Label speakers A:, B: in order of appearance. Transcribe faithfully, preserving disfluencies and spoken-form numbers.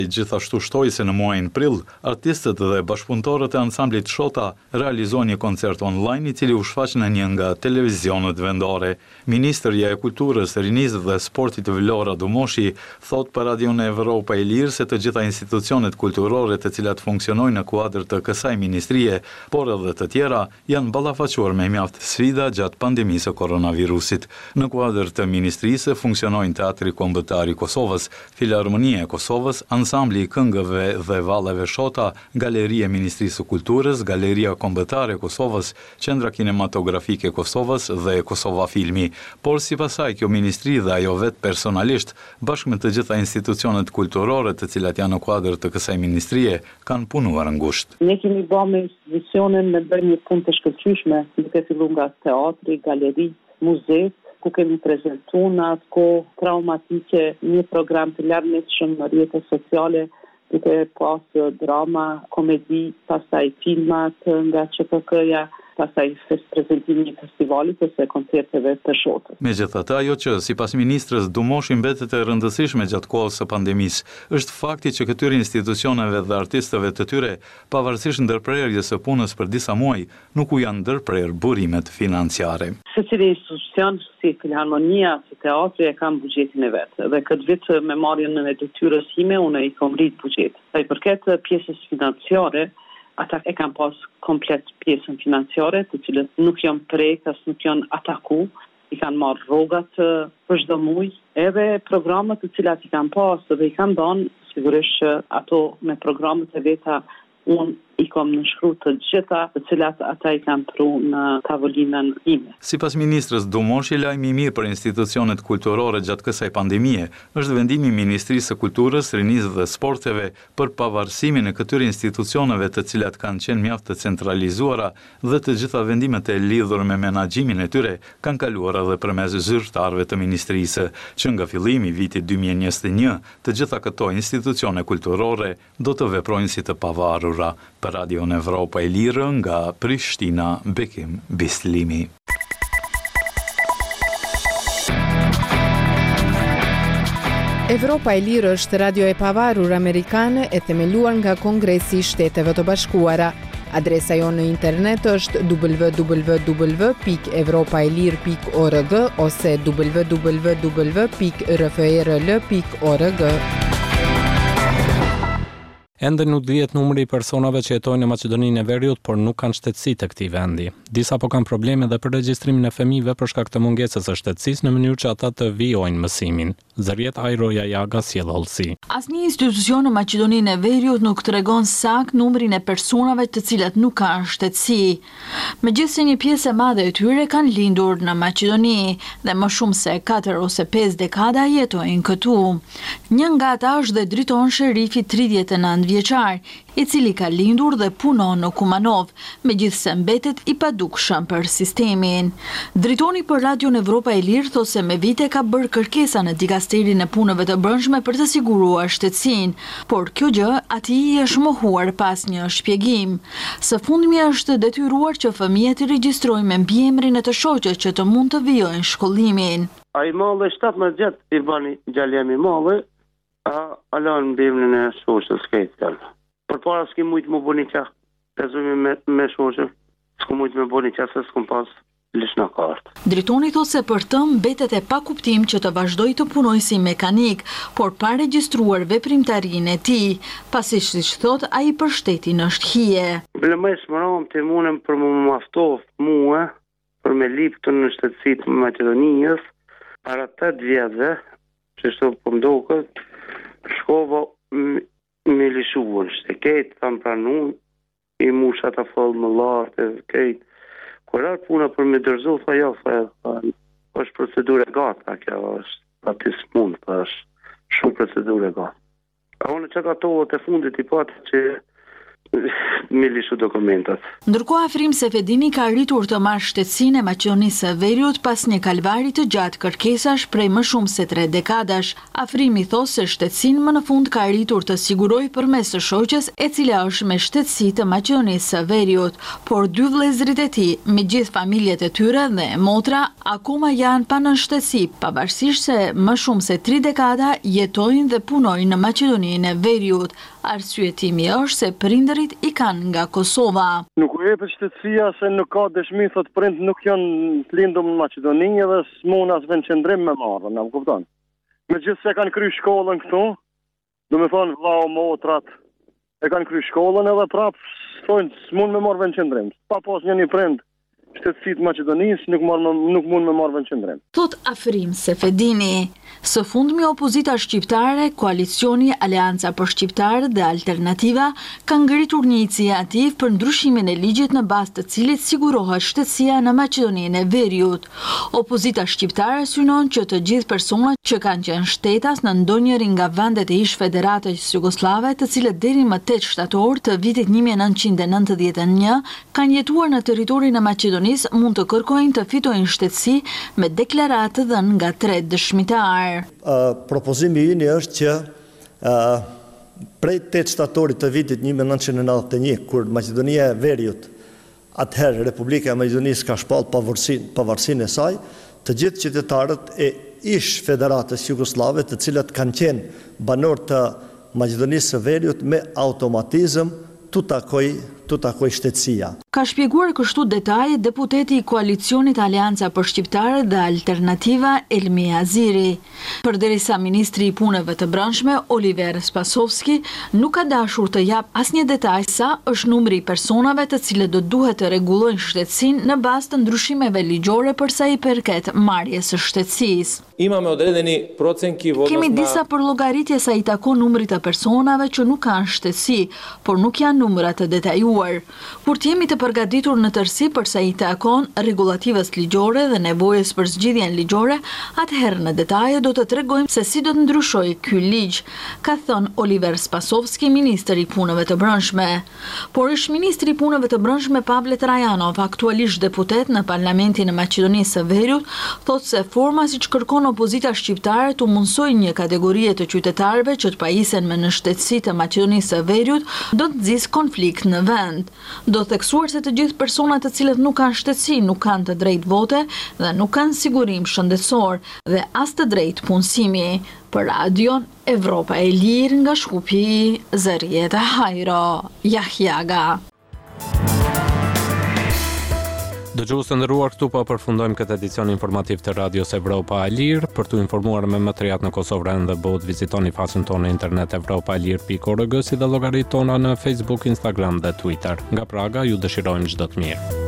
A: Gjithashtu shtoi se në muajin prill, artistët dhe bashkëpunëtorët e ansamblit Shota realizuan një koncert online i cili u shfaq në një nga televizionet vendore. Ministrja e Kulturës, Rinisë dhe Sportit Vlora Dumoshi thot për Radion Evropa e Lirë se të gjitha institucionet kulturore të cilat funksionojnë në kuadër të kësaj ministrie, por edhe të tjera, janë ballafaquar me mjaft sfida gjatë pandemisë së koronavirusit. Në kuadër të ministrisë funksionojnë Teatri Kombëtar i Kosovës, Filharmonia e Kosovës, Ansambli i këngëve dhe valleve Shota, Galeria e Ministrisë së Kulturës, Galeria Kombëtare e Kosovës, Qendra Kinematografike e Kosovës dhe Kosova Filmi. Por sipas saj kjo ministri dhe ajo vet personalisht, bashkë me të gjitha institucionet kulturore të cilat janë në kuadër të kësaj ministrie, kanë punuar ngushtë.
B: Ne kemi bërë me institucionin me bërë një punë të shkëlqyeshme, duke filluar nga teatri, galeri, muze, ku kemi prezentuar në atë kohë traumatike një program të larmishëm në rrjetet sociale, duke pas drama, komedi, pastaj filmat nga Q P K-ja, pastaj prezantimi i festivalit ose koncerteve të Shotës.
A: Megjithatë, ajo që sipas ministrës Dumoshi mbetet e rëndësishme gjatë kohës së pandemisë, është fakti që këtyre institucioneve dhe artistëve të tyre, pavarësisht ndërprerjes së punës për disa muaj, nuk u janë ndërprer burimet financiare.
B: Secili institucion, si Filharmonia, si teatri e kanë buxhetin e vet. Dhe këtë vit me marrjen e detyrës sime, unë i kam rrit buxhet. Sa i përket pjesës financiare, ata e kanë pas komplet pjesën financiare, të cilët nuk janë prek, as nuk janë ataku, i kanë marrë rrogat për çdo muaj, edhe programet të cilat i kanë pas dhe i kanë dhënë, sigurisht që ato me programet e veta unë i kam nënshkruar të gjitha të cilat ata i kanë pru në tavolinën ime.
A: Sipas ministrës Dumoshi, lajmi i mirë për institucionet kulturore gjatë kësaj pandemie është vendimi i Ministrisë së Kulturës, Rinisë dhe Sporteve për pavarësimin e këtyre institucioneve të cilat kanë qenë mjaft të centralizuara dhe të gjitha vendimet e lidhur me menaxhimin e tyre kanë kaluar edhe përmes zyrtarëve të ministrisë, që nga fillimi i vitit dy mijë e njëzet e një, të gjitha këto institucione kulturore do të veprojnë si të pavarura. Për Radion Evropa e Lirë nga Prishtina, Bekim Bislimi.
C: Evropa e Lirë është radio e pavarur amerikane e themeluar nga Kongresi i Shteteve të Bashkuara. Adresa jonë në internet është w w w pikë evropaelir pikë org ose w w w pikë r f e r l pikë org.
D: Ende nuk dihet numri i personave që jetojnë në Maqedoninë e Veriut, por nuk kanë shtetësi të këtij vendi. Disa po kanë probleme dhe për regjistrimin e fëmijëve për shkak të mungesës së shtetësisë në mënyrë që ata të vijojnë mësimin. Zërjet Ajroja Jaga sjell hollësi.
E: Asnjë institucion në Maqedoninë e Veriut nuk tregon sakt numrin e personave të cilët nuk kanë shtetësi. Megjithëse një pjesë e madhe e tyre kanë lindur në Maqedoni dhe më shumë se katër ose pesë dekada jetojnë këtu. Një nga ata është dhe driton sherifi tridhjetë e nëntë vjeçar, i cili ka lindur dhe punon në Kumanov, megjithëse mbetet i padukshëm për sistemin. Dritoni për Radion Evropa e Lirë thosë se me vite ka bërë kërkesa në dikasterin e punëve të brendshme për të siguruar shtetësinë, por kjo gjë atij i është mohuar pas një shpjegim. Së fundmi është detyruar që fëmijët i regjistrojnë me mbiemrin e të shoqet që të mund të vijojnë shkollimin.
F: Ai malli shtatëmbëdhjetë gjatë i bani gjalemi malli, a alon mbiemrin e shoqës këtë. Për para s'ki mujtë më bëni qa, pezumi me, me shoqë, s'ku mujtë me bëni qa se s'kum pas lish në kartë.
E: Dritoni thot se për të mbetet e pa kuptim që të vazhdoj të punoj si mekanik, por pa regjistruar veprimtarinë e tij, pasi siç thot ai për shtetin është hije.
F: Blemes më ram të munem për më maftof mua, për me lip të në shtetësit më Maqedonisë, para tetë vjetëve, që shto për mdokët, shkova me lishuën, shte kejtë thamë pranun, i musha të falë më lartë, kejtë. Kur arë puna për me dërzu, tha jo, tha, është procedurë e gata, kjo është ati s'mund, tha është shumë procedurë e gata. A unë që ka tohët e fundit i patë që me lishu dokumentat.
E: Ndërkohë Afrim Sefedini ka arritur të marrë shtetësinë e Maqedonisë së Veriut pas një kalvari të gjatë kërkesash prej më shumë se tre dekadash. Afrimi thos se shtetësinë më në fund ka arritur të sigurojë përmes së shoqes e cila është me shtetësi të Maqedonisë së Veriut, por dy vëllezërit e tij, me gjithë familjet e tyre dhe motra, akoma janë pa nënshtetësi, pavarësisht se më shumë se tri dekada jetojnë dhe punojnë në Maqedoninë e Veriut. Arsyetimi është se prindërit i kanë nga Kosova.
G: Nuk u jepet shtetësia se nuk ka dëshmi, thot prind nuk janë të lindur në Maqedoni dhe s'mon as vendqendrim me marrë, na më kupton. Megjithëse e kanë kry shkollën këtu, do me thonë vllau motrat, e kanë kry shkollën edhe prap thonë s'mon me marrë vendqendrim. Pa pas një një prind shtetësit Maqedonisë nuk, nuk mund me marrë vendqendrim.
E: Thot Afrim Sefedini. Së fundmi opozita shqiptare, koalicioni Aleanca për Shqiptarët dhe Alternativa kanë ngritur një iniciativë për ndryshimin e ligjit në bazë të cilit sigurohet shtetësia në Maqedoninë e Veriut. Opozita shqiptare synon që të gjithë personat që kanë qenë shtetas në ndonjëri nga vendet e ish Federatës Jugoslave, të cilët deri më tetë shtator të vitit një mijë e nëntëqind e nëntëdhjetë e një kanë jetuar në territorin e Maqedonisë, mund të kërkojnë të fitojnë shtetësi me deklaratë dhënë nga tre dëshmitar.
H: Uh, propozimi ynë është që uh, prej tetë shtatorit të vitit një mijë e nëntëqind e nëntëdhjetë e një, kur Maqedonia e Veriut, atëherë Republika e Maqedonisë ka shpallë pavarësinë pavarësinë e saj, të gjithë qytetarët e ish Federatës Jugoslave, të cilët kanë qenë banor të Maqedonisë së Veriut, me automatizëm tu takoj tu takoj shtetësia.
E: Ka shpjeguar kështu detaje deputeti i koalicionit Aleanca për Shqiptarët dhe Alternativa Elmi Aziri. Përderisa ministri i punëve të brendshme Oliver Spasovski nuk ka dashur të jap asnjë detaj sa është numri i personave të cilët do duhet të rregullojnë shtetësinë në bazë të ndryshimeve ligjore për sa i përket marrjes së shtetësisë.
I: Imamo određeni procen ki odnosno
E: Kemi disa përllogaritje sa i takon numrit të personave që nuk kanë shtetësi, por nuk janë numra të detajuar. Kur të jemi të përgatitur në tërësi për sa i takon rregulativës ligjore dhe nevojës për zgjidhjen ligjore, atëherë në detaje do të tregojmë se si do të ndryshojë ky ligj, ka thënë Oliver Spasovski, ministri i punëve të brendshme. Por ish ministri i punëve të brendshme Pavle Trajanov, aktualisht deputet në Parlamentin e Maqedonisë së Veriut, thotë se forma siç kërkon opozita shqiptare të mundsojë një kategorie të qytetarëve që të pajisen me nënshtetësi të Maqedonisë së Veriut do të nxjisë konflikt në vend. Do theksuar se të gjithë personat të cilët nuk kanë shtetësi nuk kanë të drejtë vote dhe nuk kanë sigurim shëndetësor dhe as të drejtë punësimi. Për radion Evropa e Lirë nga Shkupi, Zërieta Hajro, Jahjaga.
D: Dëgjues të nderuar, këtu po përfundojmë këtë edicion informativ të Radios Evropa e Lirë. Për të informuar me më të rehat në Kosovë, Vranën dhe botë, vizitoni faqen tonë internet evropa e lirë pikë org si dhe llogaritë tona në Facebook, Instagram dhe Twitter. Nga Praga ju dëshirojmë çdo të mirë.